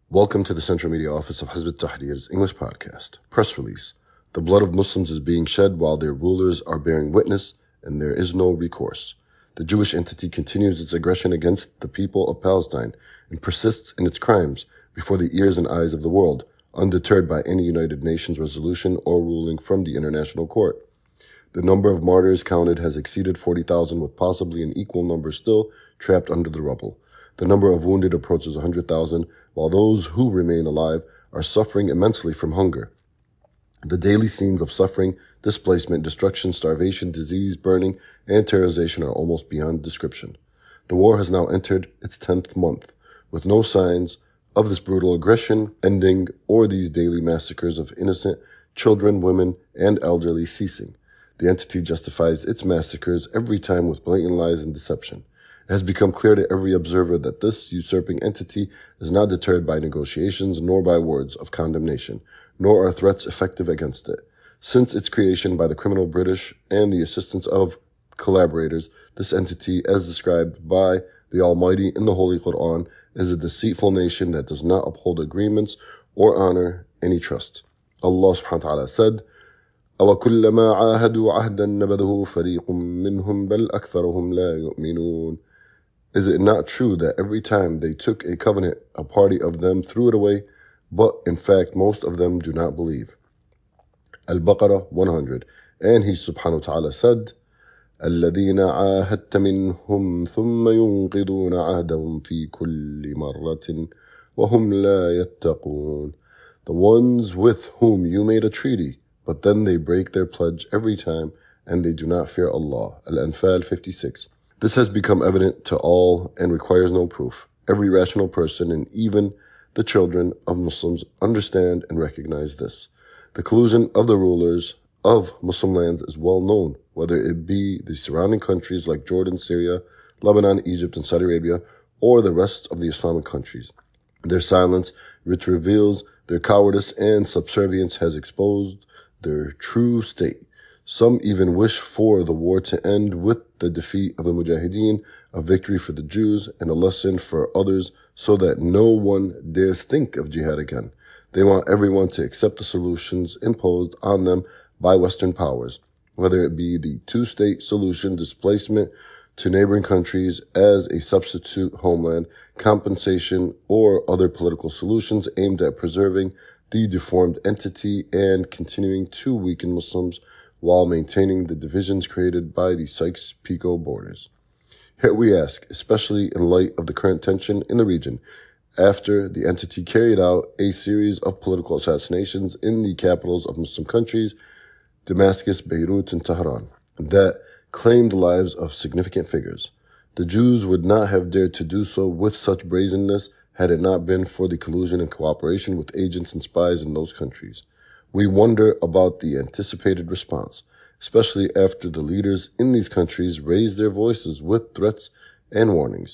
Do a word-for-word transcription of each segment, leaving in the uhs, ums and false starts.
Welcome to the Central Media Office of Hizb ut-Tahrir's English podcast. Press release. The blood of Muslims is being shed while their rulers are bearing witness, and there is no recourse. The Jewish entity continues its aggression against the people of Palestine and persists in its crimes before the ears and eyes of the world, undeterred by any United Nations resolution or ruling from the International Court. The number of martyrs counted has exceeded forty thousand, with possibly an equal number still trapped under the rubble. The number of wounded approaches one hundred thousand, while those who remain alive are suffering immensely from hunger. The daily scenes of suffering, displacement, destruction, starvation, disease, burning, and terrorization are almost beyond description. The war has now entered its tenth month, with no signs of this brutal aggression ending or these daily massacres of innocent children, women, and elderly ceasing. The entity justifies its massacres every time with blatant lies and deception. It has become clear to every observer that this usurping entity is not deterred by negotiations nor by words of condemnation, nor are threats effective against it. Since its creation by the criminal British and the assistance of collaborators, this entity, as described by the Almighty in the Holy Quran, is a deceitful nation that does not uphold agreements or honor any trust. Allah subhanahu wa ta'ala said, أَوَكُلَّمَا عَاهَدُوا عَهْدًا نَبَذَهُ فَرِيقٌ مِّنْهُمْ بَلْ أَكْثَرُهُمْ لَا يُؤْمِنُونَ. Is it not true that every time they took a covenant, a party of them threw it away, but in fact most of them do not believe? Al-Baqarah one hundred. And he subhanahu wa ta'ala said, الَّذِينَ عَاهَدْتَ مِنْهُمْ ثُمَّ يُنْقِضُونَ عَهْدَهُمْ فِي كُلِّ مَرَّةٍ وَهُمْ لَا يَتَّقُونَ. The ones with whom you made a treaty, but then they break their pledge every time, and they do not fear Allah. Al-Anfal fifty-six. This has become evident to all and requires no proof. Every rational person, and even the children of Muslims, understand and recognize this. The collusion of the rulers of Muslim lands is well known, whether it be the surrounding countries like Jordan, Syria, Lebanon, Egypt, and Saudi Arabia, or the rest of the Islamic countries. Their silence, which reveals their cowardice and subservience, has exposed their true state. Some even wish for the war to end with the defeat of the Mujahideen, a victory for the Jews, and a lesson for others so that no one dares think of jihad again. They want everyone to accept the solutions imposed on them by Western powers, whether it be the two-state solution, displacement to neighboring countries as a substitute homeland, compensation, or other political solutions aimed at preserving the deformed entity and continuing to weaken Muslims while maintaining the divisions created by the Sykes-Picot borders. Here we ask, especially in light of the current tension in the region, after the entity carried out a series of political assassinations in the capitals of Muslim countries, Damascus, Beirut, and Tehran, that claimed the lives of significant figures. The Jews would not have dared to do so with such brazenness had it not been for the collusion and cooperation with agents and spies in those countries. We wonder about the anticipated response, especially after the leaders in these countries raised their voices with threats and warnings.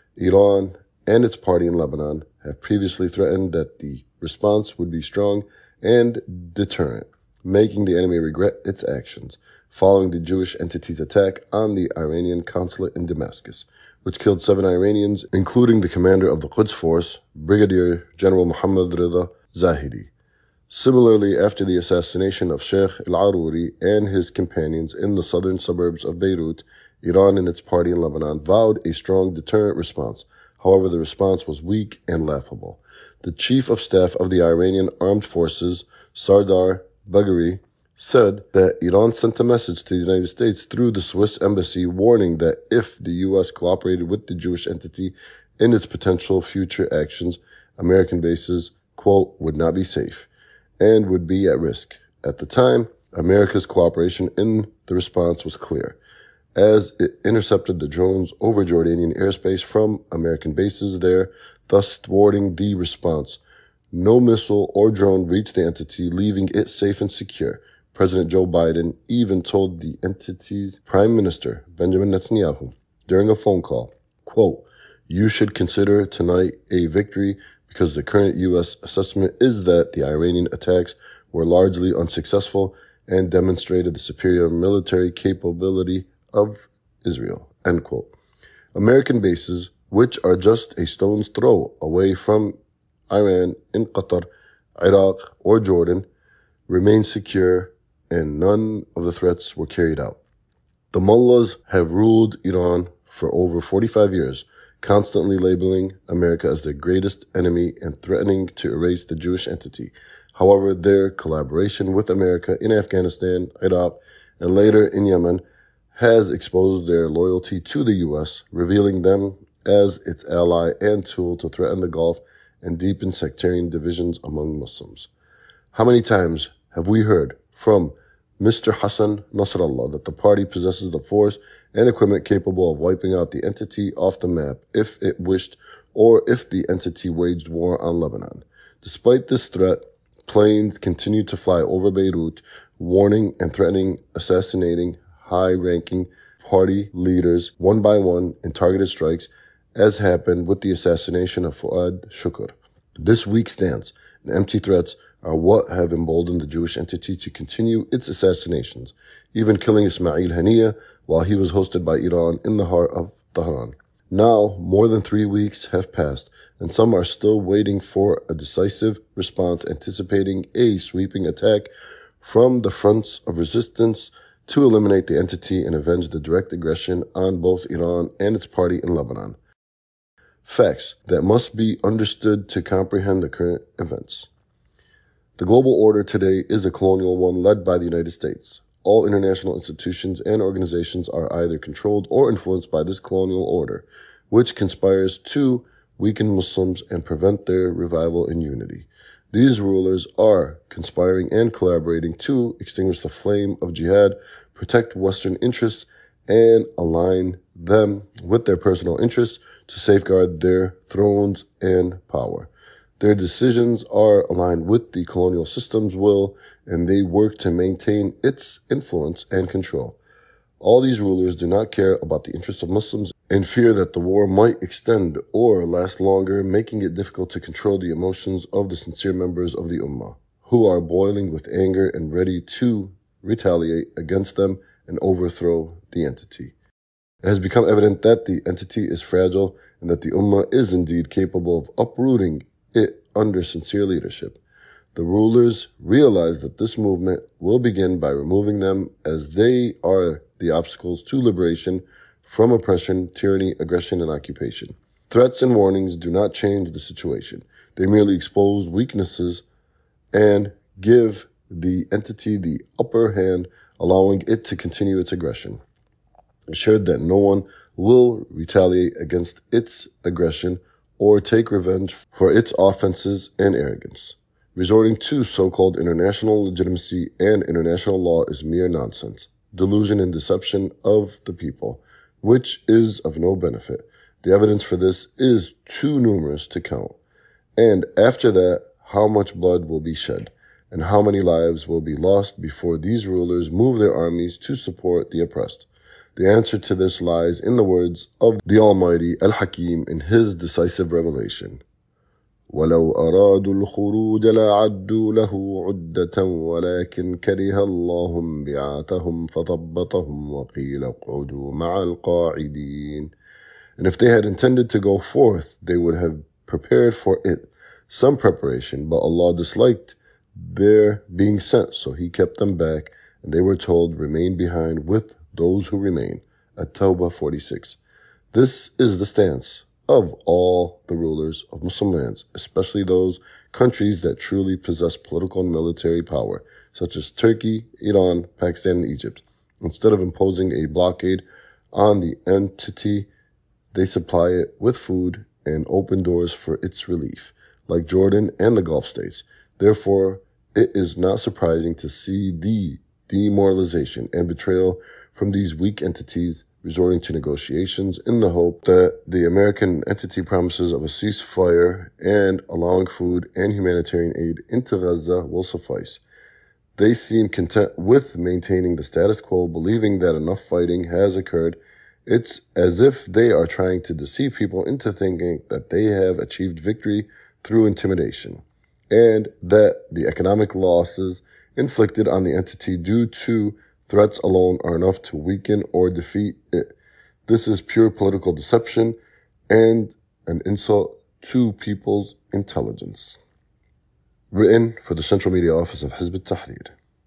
Iran and its party in Lebanon have previously threatened that the response would be strong and deterrent, making the enemy regret its actions, following the Jewish entity's attack on the Iranian consulate in Damascus, which killed seven Iranians, including the commander of the Quds Force, Brigadier General Mohammad Reza Zahidi. Similarly, after the assassination of Sheikh al-Aruri and his companions in the southern suburbs of Beirut, Iran and its party in Lebanon vowed a strong deterrent response. However, the response was weak and laughable. The chief of staff of the Iranian armed forces, Sardar Bagheri, said that Iran sent a message to the United States through the Swiss embassy warning that if the U S cooperated with the Jewish entity in its potential future actions, American bases, quote, would not be safe and would be at risk. At the time, America's cooperation in the response was clear, as it intercepted the drones over Jordanian airspace from American bases there, thus thwarting the response. No missile or drone reached the entity, leaving it safe and secure. President Joe Biden even told the entity's Prime Minister, Benjamin Netanyahu, during a phone call, quote, you should consider tonight a victory because the current U S assessment is that the Iranian attacks were largely unsuccessful and demonstrated the superior military capability of Israel, end quote. American bases, which are just a stone's throw away from Iran, in Qatar, Iraq, or Jordan remained secure, and none of the threats were carried out. The mullahs have ruled Iran for over forty-five years, constantly labeling America as their greatest enemy and threatening to erase the Jewish entity. However, their collaboration with America in Afghanistan, Iraq, and later in Yemen has exposed their loyalty to the U S, revealing them as its ally and tool to threaten the Gulf and deepen sectarian divisions among Muslims. How many times have we heard from Mister Hassan Nasrallah that the party possesses the force and equipment capable of wiping out the entity off the map if it wished, or if the entity waged war on Lebanon? Despite this threat, planes continue to fly over Beirut, warning and threatening, assassinating high-ranking party leaders one by one in targeted strikes, as happened with the assassination of Fuad Shukr. This weak stance and empty threats are what have emboldened the Jewish entity to continue its assassinations, even killing Ismail Haniyeh while he was hosted by Iran in the heart of Tehran. Now, more than three weeks have passed, and some are still waiting for a decisive response, anticipating a sweeping attack from the fronts of resistance to eliminate the entity and avenge the direct aggression on both Iran and its party in Lebanon. Facts that must be understood to comprehend the current events. The global order today is a colonial one led by the United States. All international institutions and organizations are either controlled or influenced by this colonial order, which conspires to weaken Muslims and prevent their revival in unity. These rulers are conspiring and collaborating to extinguish the flame of jihad, protect Western interests, and align them with their personal interests to safeguard their thrones and power. Their decisions are aligned with the colonial system's will, and they work to maintain its influence and control. All these rulers do not care about the interests of Muslims and fear that the war might extend or last longer, making it difficult to control the emotions of the sincere members of the Ummah, who are boiling with anger and ready to retaliate against them and overthrow the entity. It has become evident that the entity is fragile and that the Ummah is indeed capable of uprooting it under sincere leadership. The rulers realize that this movement will begin by removing them, as they are the obstacles to liberation from oppression, tyranny, aggression, and occupation. Threats and warnings do not change the situation. They merely expose weaknesses and give the entity the upper hand, allowing it to continue its aggression. Assured that no one will retaliate against its aggression or take revenge for its offenses and arrogance. Resorting to so-called international legitimacy and international law is mere nonsense, delusion and deception of the people, which is of no benefit. The evidence for this is too numerous to count. And after that, how much blood will be shed, and how many lives will be lost before these rulers move their armies to support the oppressed? The answer to this lies in the words of the Almighty Al-Hakim in His decisive revelation. وَلَوْ أَرَادُوا الْخُرُوجَ لَعَدُّوا لَهُ عُدَّةً وَلَكِنْ كَرِهَ اللَّهُ بِعَاثَهُمْ فَثَبَّطَهُمْ وَقِيلَ اقْعُدُوا مَعَ الْقَاعِدِينَ. And if they had intended to go forth, they would have prepared for it some preparation, but Allah disliked their being sent, so He kept them back, and they were told, remain behind with those who remain. At-Tawbah forty-six. This is the stance of all the rulers of Muslim lands, especially those countries that truly possess political and military power, such as Turkey, Iran, Pakistan, and Egypt. Instead of imposing a blockade on the entity, they supply it with food and open doors for its relief, like Jordan and the Gulf states. Therefore, it is not surprising to see the demoralization and betrayal from these weak entities resorting to negotiations in the hope that the American entity promises of a ceasefire and allowing food and humanitarian aid into Gaza will suffice. They seem content with maintaining the status quo, believing that enough fighting has occurred. It's as if they are trying to deceive people into thinking that they have achieved victory through intimidation, and that the economic losses inflicted on the entity due to threats alone are enough to weaken or defeat it. This is pure political deception and an insult to people's intelligence. Written for the Central Media Office of Hizb ut-Tahrir.